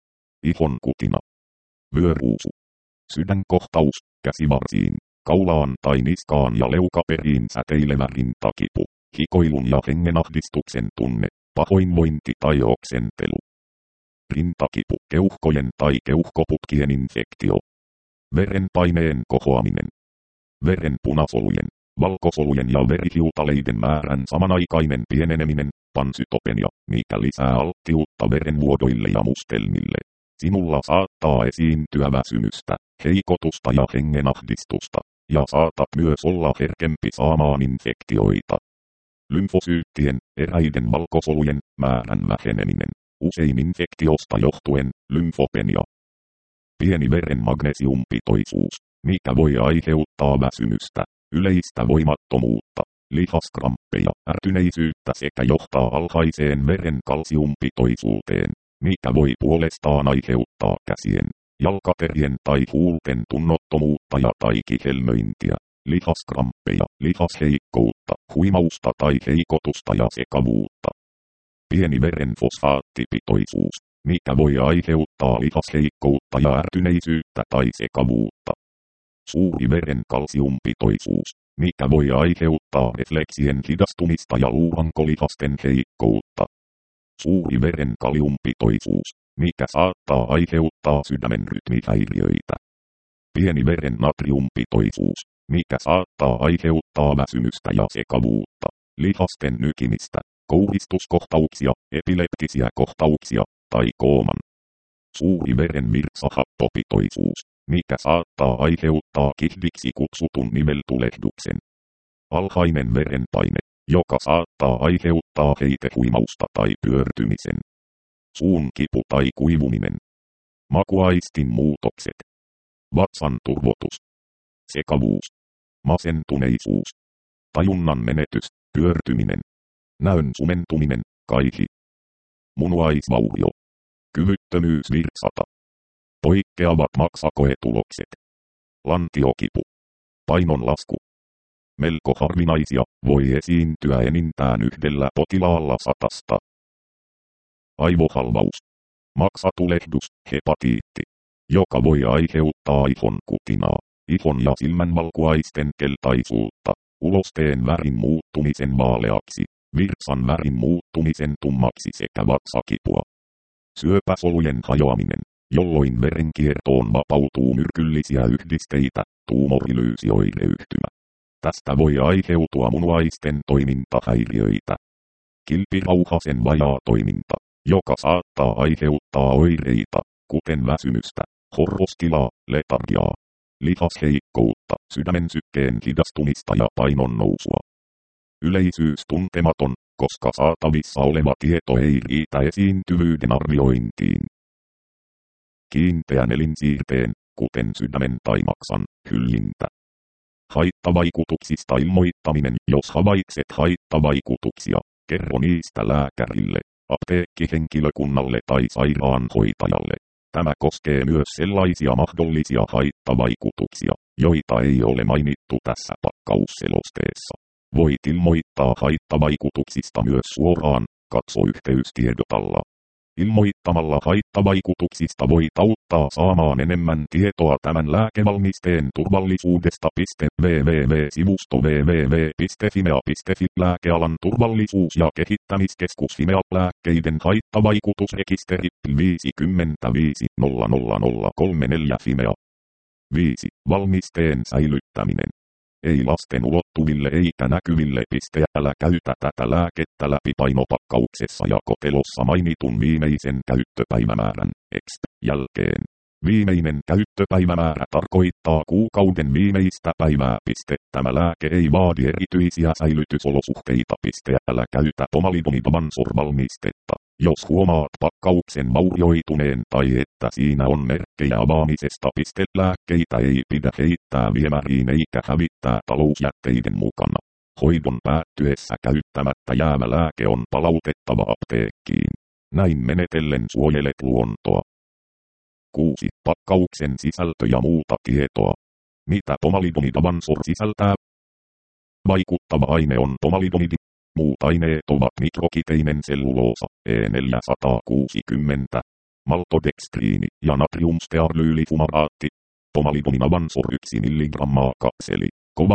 Ihon kutina. Vyöruusu. Sydänkohtaus, käsivarsiin, kaulaan tai niskaan ja leukaperiin säteilevä rintakipu, hikoilun ja hengenahdistuksen tunne, pahoinvointi tai oksentelu. Rintakipu, keuhkojen tai keuhkoputkien infektio. Verenpaineen kohoaminen. Veren punasolujen, valkosolujen ja verihiutaleiden määrän samanaikainen pieneneminen, pansytopenia, mikä lisää alttiutta verenvuodoille ja mustelmille. Sinulla saattaa esiintyä väsymystä, heikotusta ja hengenahdistusta, ja saatat myös olla herkempi saamaan infektioita. Lymfosyyttien, eräiden valkosolujen, määrän väheneminen, usein infektiosta johtuen, lymfopenia. Pieni veren magnesiumpitoisuus, mikä voi aiheuttaa väsymystä, yleistä voimattomuutta, lihaskramppeja, ärtyneisyyttä sekä johtaa alhaiseen veren kalsiumpitoisuuteen, mikä voi puolestaan aiheuttaa käsien, jalkaterien tai huulten tunnottomuutta ja tai kihelmöintiä, lihaskramppeja, lihasheikkoutta, huimausta tai heikotusta ja sekavuutta. Pieni veren fosfaattipitoisuus, mikä voi aiheuttaa lihasheikkoutta ja ärtyneisyyttä tai sekavuutta. Suuri veren kalsiumpitoisuus, mikä voi aiheuttaa refleksien hidastumista ja luuhankolihasten heikkoutta. Suuri veren kaliumpitoisuus, mikä saattaa aiheuttaa sydämen rytmihäiriöitä. Pieni veren natriumpitoisuus, mikä saattaa aiheuttaa väsymystä ja sekavuutta, lihasten nykimistä, kouhistuskohtauksia, epileptisiä kohtauksia tai kooman. Suuri veren virtsahappopitoisuus, mikä saattaa aiheuttaa kihdiksi kutsutun niveltulehduksen. Alhainen verenpaine, joka saattaa aiheuttaa heitehuimausta tai pyörtymisen. Suun kipu tai kuivuminen. Makuaistin muutokset. Vatsan turvotus. Sekavuus. Masentuneisuus. Tajunnan menetys, pyörtyminen. Näön sumentuminen, kaihi. Munuaisvaurio. Kyvyttömyys virtsata. Poikkeavat maksakoetulokset. Lantiokipu. Painonlasku. Melko harvinaisia, voi esiintyä enintään yhdellä potilaalla satasta. Aivohalvaus. maksatulehdus, hepatiitti, joka voi aiheuttaa ihon kutinaa, ihon ja silmän valkuaisten keltaisuutta, ulosteen värin muuttumisen vaaleaksi, virtsan värin muuttumisen tummaksi sekä vatsakipua. Syöpäsolujen hajoaminen, jolloin verenkiertoon vapautuu myrkyllisiä yhdisteitä, tuumorilyysioireyhtymä. Tästä voi aiheutua munuaisten toimintahäiriöitä. Kilpirauhasen vajaa toiminta, joka saattaa aiheuttaa oireita, kuten väsymystä, horrostilaa, letargiaa, lihasheikkoutta, sydämen sykkeen hidastumista ja painon nousua. Yleisyys tuntematon, koska saatavissa oleva tieto ei riitä esiintyvyyden arviointiin. Kiinteän elinsiirteen, kuten sydämen tai maksan, hyllintä. Haittavaikutuksista ilmoittaminen. Jos havaitset haittavaikutuksia, kerro niistä lääkärille, apteekkihenkilökunnalle tai sairaanhoitajalle. Tämä koskee myös sellaisia mahdollisia haittavaikutuksia, joita ei ole mainittu tässä pakkausselosteessa. Voit ilmoittaa haittavaikutuksista myös suoraan, katso yhteystiedot alla. Ilmoittamalla haittavaikutuksista voit auttaa saamaan enemmän tietoa tämän lääkevalmisteen turvallisuudesta. www.sivusto www piste fimea piste fi Lääkealan turvallisuus- ja kehittämiskeskus Fimea lääkkeiden haittavaikutusrekisteri viisikymmentäviisi nolla nolla nolla kolmekymmentäneljä Fimea. viisi. Valmisteen säilyttäminen. Ei lasten ulottuville eikä näkyville. Älä käytä tätä lääkettä läpi painopakkauksessa ja kotelossa mainitun viimeisen käyttöpäivämäärän exp. Jälkeen. Viimeinen käyttöpäivämäärä tarkoittaa kuukauden viimeistä päivää. Tämä lääke ei vaadi erityisiä säilytysolosuhteita. Älä käytä pomalidomid-avansor-valmistetta, jos huomaat pakkauksen vaurioituneen tai että siinä on merkkejä avaamisesta. Lääkkeitä ei pidä heittää viemäriin eikä hävittää talousjätteiden mukana. Hoidon päättyessä käyttämättä jäävä lääke on palautettava apteekkiin. Näin menetellen suojelet luontoa. kuusi. Pakkauksen sisältö ja muuta tietoa. Mitä pomalidomid-avansor sisältää? Vaikuttava aine on pomalidomidi. Muut aineet ovat mikrokiteinen selluloosa, E neljäsataakuusikymmentä, maltodekstriini ja natriumstearylifumaraatti. Pomalidomid-avansor yksi milligrammaa kapseli. Kova.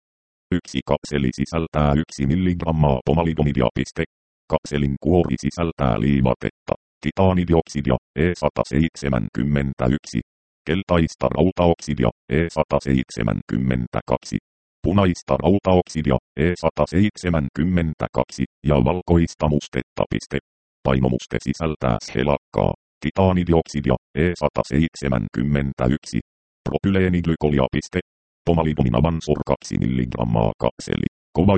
Yksi kapseli sisältää yksi milligrammaa pomalidomidia. Kapselin kuori sisältää liivatetta, titaanidioksidia, E sata seitsemänkymmentäyksi, keltaista rautaoksidia, E sata seitsemänkymmentäkaksi, punaista rautaoksidia, E sata seitsemänkymmentäkaksi ja valkoista mustetta. Painomuste sisältää shelakkaa, titaanidioksidia, E sata seitsemänkymmentäyksi, propyleeniglykolia. Pomalidomid-avansor kaksi milligrammaa kapseli. Kova.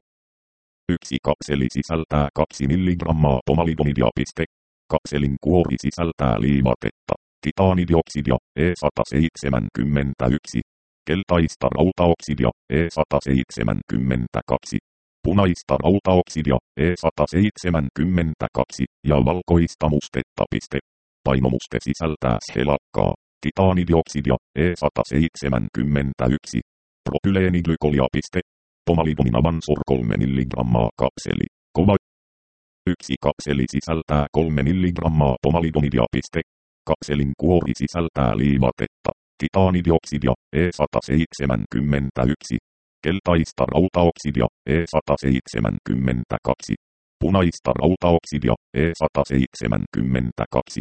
Yksi kapseli sisältää kaksi milligrammaa pomalidomidia. Kapselin kuori sisältää liivatetta, titaanidioksidia, E sata seitsemänkymmentäyksi, keltaista rautaoksidia, E sata seitsemänkymmentäkaksi, punaista rautaoksidia, E sata seitsemänkymmentäkaksi ja valkoista mustetta. Painomuste sisältää shelakkaa, titaanidioksidia, E sata seitsemänkymmentäyksi, propyleeniglykolia. Pomalidomid-avansor kolme milligrammaa kapseli. Kova. Yksi kapseli sisältää kolme milligrammaa pomalidomidia. Kapselin kuori sisältää liivatetta, titaanidioksidia, E sata seitsemänkymmentäyksi, keltaista rautaoksidia, E sata seitsemänkymmentäkaksi, punaista rautaoksidia, E sata seitsemänkymmentäkaksi,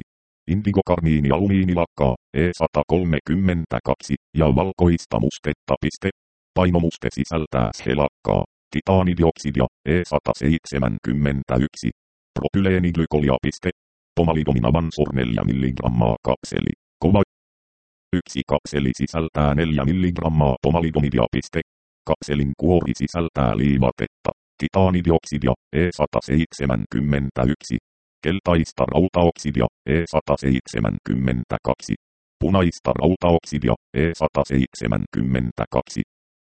indigokarmiinialumiinilakkaa, E sata kolmekymmentäkaksi ja valkoista mustetta. Painomuste sisältää shelakkaa, titaanidioksidia, E sata seitsemänkymmentäyksi, propyleeniglykolia. Pomalidomid-avansor neljä milligrammaa kapseli. Kova. Yksi kapseli sisältää neljä milligrammaa pomalidomidia. Kapselin kuori sisältää liivatetta, titaanidioksidia, E sata seitsemänkymmentäyksi, keltaista rautaoksidia, E sata seitsemänkymmentäkaksi, punaista rautaoksidia, E sata seitsemänkymmentäkaksi,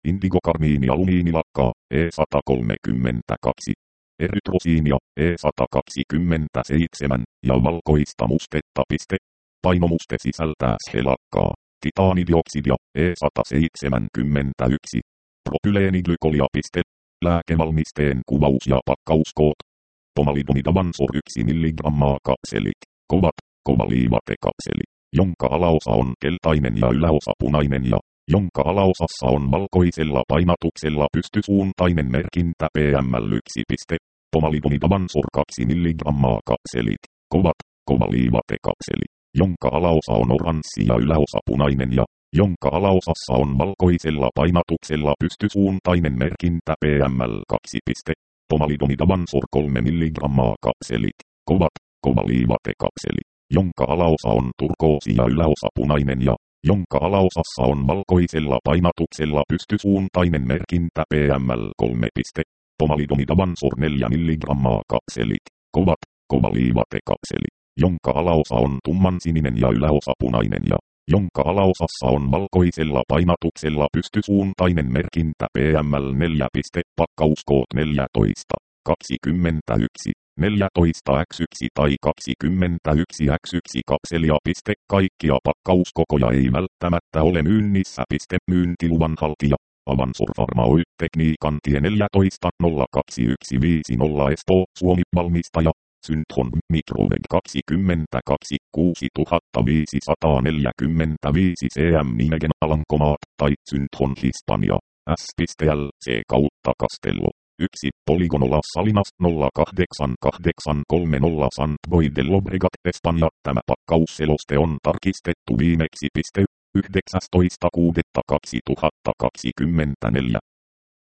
indigokarmiinialumiinilakkaa, E sata kolmekymmentäkaksi, erytrosiinia, E sata kaksikymmentäseitsemän ja valkoista mustetta. Painomuste sisältää shelakkaa, titaanidioksidia, E sata seitsemänkymmentäyksi, propyleeniglykolia. Lääkevalmisteen kuvaus ja pakkauskoot. Pomalidomid-avansor yksi milligrammaa kapselit. Kovat. kova liivatekapseli, jonka alaosa on keltainen ja yläosa punainen ja jonka alaosassa on valkoisella painatuksella pystysuuntainen merkintä P M L yksi. Pomalidomid Avansor kaksi milligrammaa kapselit, kovat, kova liivatekapseli, jonka alaosa on oranssi ja yläosa punainen ja jonka alaosassa on valkoisella painatuksella pystysuuntainen merkintä P M L kaksi. Pomalidomid Avansor kolme milligrammaa kapselit, kovat, kova liivatekapseli, jonka alaosa on turkoosi ja yläosa punainen ja jonka alaosassa on valkoisella painatuksella pystysuuntainen merkintä P M L kolme. Pomalidomid Avansor neljä milligrammaa kapselit, kovat, kova liivatekapseli, jonka alaosa on tummansininen ja yläosa punainen ja jonka alaosassa on valkoisella painatuksella pystysuuntainen merkintä P M L neljä. Pakkauskoot neljätoista, kaksikymmentäyksi, neljätoista X yksi tai kaksikymmentäyksi X yksi kapselia. Kaikkia pakkauskokoja ei välttämättä ole myynnissä. Myyntiluvan haltija Avansor Pharma Oy, Tekniikantie neljätoista nolla kaksi yksi viisi nolla Espoo, Suomi. Valmistaja Synthon Microwave kaksikymmentäkaksi kuusituhattaviisisataaneljäkymmentäviisi cm Nimegen Alankomaat tai Synthon Hispania S L C kautta Castello yksi Poligonola Salinas nolla kahdeksan kahdeksan kolme nolla Sant Boy de Llobregat Espanja. Tämä pakkausseloste on tarkistettu viimeksi yhdeksästoista kuudetta kaksituhattakaksikymmentäneljä.